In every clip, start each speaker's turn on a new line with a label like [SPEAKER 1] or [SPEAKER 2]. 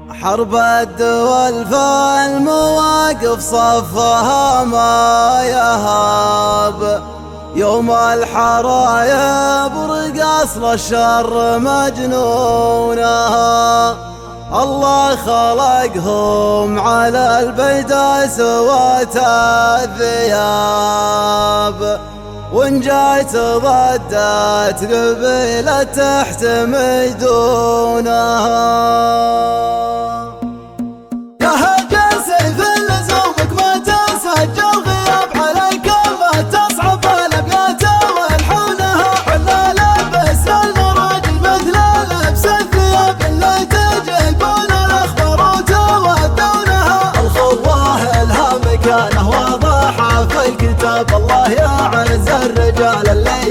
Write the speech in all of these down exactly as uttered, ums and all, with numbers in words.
[SPEAKER 1] حرب الدول فالمواقف صفها ما يهاب، يوم الحرايب رقاص للشر مجنونها. الله خلقهم على البيداء سوة الثياب، وإن جايت ضدت قبيلة تحتمي دونها. الله يعز الرجال اللي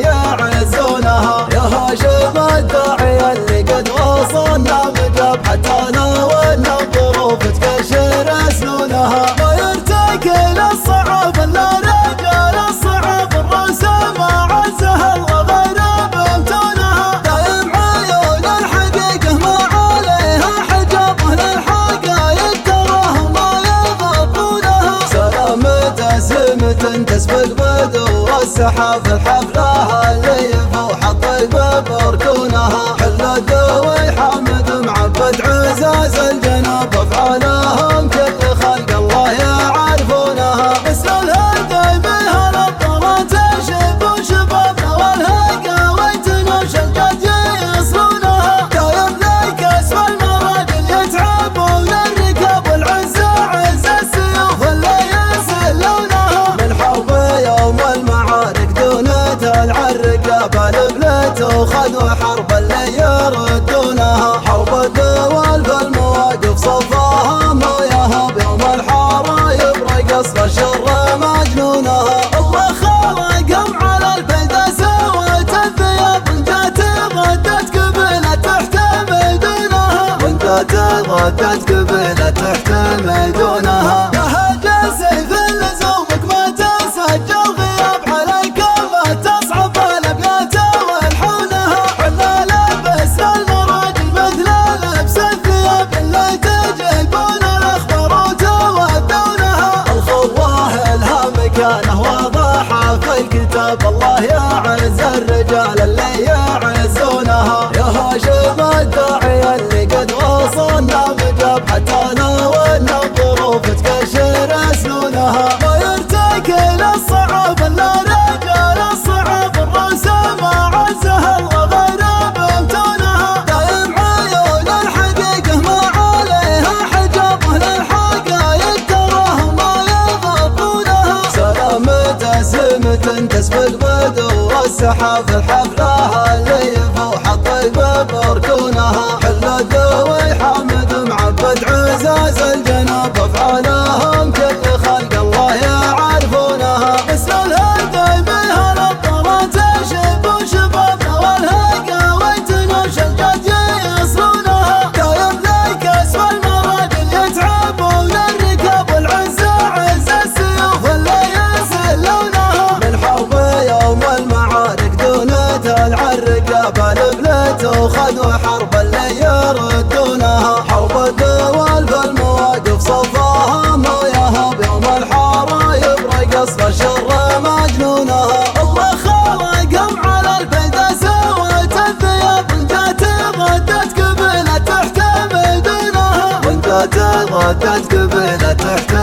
[SPEAKER 1] يعزونها، يا هاشم الداعي اللي قد وصلنا مجاب، حتى لو ان الظروف تكشر سنونها. ما يرتكل الصعاب الا رجال الصعاب، الراس ما عزها الله غير بمتونها. دايم عيون الحقيقه ما عليها حجاب، اهل الحقايق تراهم ما يضبونها. سلامة سمة تسبق بدور السحاب، الحفلة اللي يفوح الطيب بركونها. حل الدوي حامد معبد عزاز الجناب، افعالهم كل خلق الله يعرفونها. مثل الهدى بها الابطالات شب وشبابنا، والهقاوي تنوش الجد يصلونها. دايم لك اسم المراجل يتعبون الركاب، والعز عز السيوف اللي يسلونها. من حرب يوم المعارك دونة العرقاب، البلت وخذوا حرب اللي يردونها. حرب الدول فالمواقف صفاها ما يهاب، يوم الحرايب رقص للشر مجنونها. الله خلقهم على البيداء سوة الثياب، وإن جات ضدت قبيلة تحتمي دونها. وإن جات ضدت قبيلة تحتمي دونها. يا هاجر سيف لزومك ما تسجل غياب، عليك ما تصعب الابيات والحونها. حنا لبسنا المراجل مثل لبس الثياب، اللي تجيبون الاخبار وتودونها. الخواه لها مكانه واضحه في الكتاب، الله يعز الرجال اللي يعزونها. يا هاشم الداعي اللي قد وصلنا مجاب، حتى لو ان الظروف تكشر سنونها. ما يرتكل الصعاب الا رجال الصعاب، الراس ما عزها الله غير بمتونها. دايم عيون الحقيقه ما عليها حجاب، اهل الحقايق تراهم ما يضبونها. سلامة سمة تسبق بدور السحاب، الحفلة اللي يفوح الطيب بركونها. حل الدوي حامد معبد عزاز الجناب، افعالهم كل خلق الله يعرفونها. مثل الهدى بها الابطالات شب وشبابنا، والهقاوي تنوش الجد يصلونها. دايم لك اسم المراجل يتعبون الركاب، والعز عز السيوف اللي يسلونها. من حرب يوم المعارك دونة العرقاب، البلت وخذوا حرب اللي يردونها. حرب الدول فالمواقف صفاها ما يهاب، يوم الحرايب رقص للشر مجنونها. الله خلقهم على البيداء سوة الثياب، وإن جات ضدت قبيلة تحتمي دونها. وإن جات ضدت قبيلة تحتمي